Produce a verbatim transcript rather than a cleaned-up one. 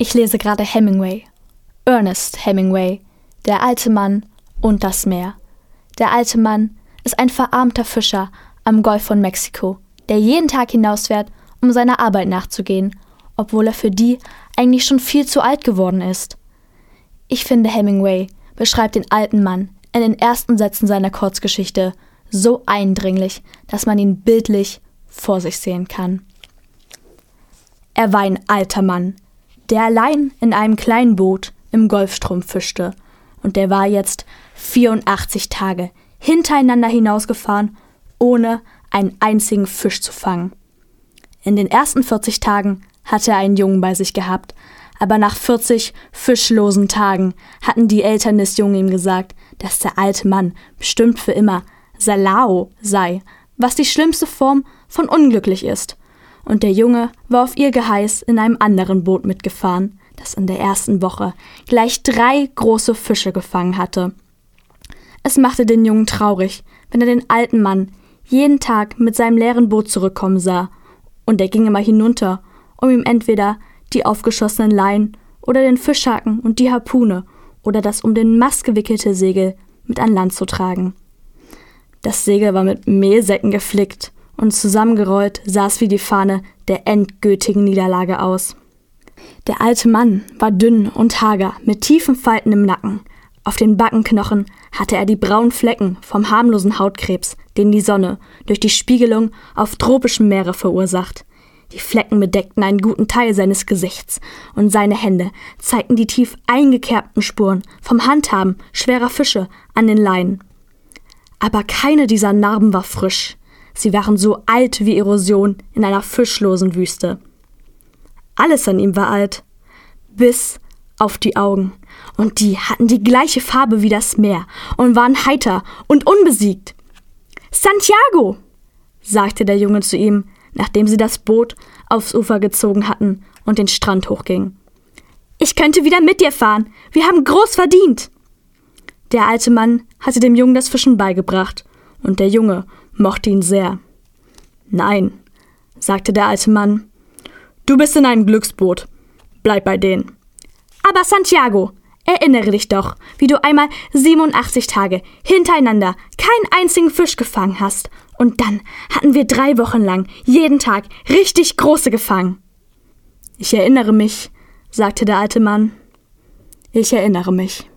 Ich lese gerade Hemingway. Ernest Hemingway, Der alte Mann und das Meer. Der alte Mann ist ein verarmter Fischer am Golf von Mexiko, der jeden Tag hinausfährt, um seiner Arbeit nachzugehen, obwohl er für die eigentlich schon viel zu alt geworden ist. Ich finde, Hemingway beschreibt den alten Mann in den ersten Sätzen seiner Kurzgeschichte so eindringlich, dass man ihn bildlich vor sich sehen kann. Er war ein alter Mann, der allein in einem kleinen Boot im Golfstrom fischte, und der war jetzt vierundachtzig Tage hintereinander hinausgefahren, ohne einen einzigen Fisch zu fangen. In den ersten vierzig Tagen hatte er einen Jungen bei sich gehabt, aber nach vierzig fischlosen Tagen hatten die Eltern des Jungen ihm gesagt, dass der alte Mann bestimmt für immer Salao sei, was die schlimmste Form von unglücklich ist. Und der Junge war auf ihr Geheiß in einem anderen Boot mitgefahren, das in der ersten Woche gleich drei große Fische gefangen hatte. Es machte den Jungen traurig, wenn er den alten Mann jeden Tag mit seinem leeren Boot zurückkommen sah, und er ging immer hinunter, um ihm entweder die aufgeschossenen Leinen oder den Fischhaken und die Harpune oder das um den Mast gewickelte Segel mit an Land zu tragen. Das Segel war mit Mehlsäcken geflickt, und zusammengerollt sah es wie die Fahne der endgültigen Niederlage aus. Der alte Mann war dünn und hager, mit tiefen Falten im Nacken. Auf den Backenknochen hatte er die braunen Flecken vom harmlosen Hautkrebs, den die Sonne durch die Spiegelung auf tropischen Meere verursacht. Die Flecken bedeckten einen guten Teil seines Gesichts, und seine Hände zeigten die tief eingekerbten Spuren vom Handhaben schwerer Fische an den Leinen. Aber keine dieser Narben war frisch. Sie waren so alt wie Erosion in einer fischlosen Wüste. Alles an ihm war alt, bis auf die Augen, und die hatten die gleiche Farbe wie das Meer und waren heiter und unbesiegt. »Santiago«, sagte der Junge zu ihm, nachdem sie das Boot aufs Ufer gezogen hatten und den Strand hochgingen. »Ich könnte wieder mit dir fahren. Wir haben groß verdient.« Der alte Mann hatte dem Jungen das Fischen beigebracht, und der Junge mochte ihn sehr. »Nein«, sagte der alte Mann, »du bist in einem Glücksboot. Bleib bei denen.« »Aber Santiago, erinnere dich doch, wie du einmal siebenundachtzig Tage hintereinander keinen einzigen Fisch gefangen hast. Und dann hatten wir drei Wochen lang jeden Tag richtig große gefangen.« »Ich erinnere mich«, sagte der alte Mann. »Ich erinnere mich.«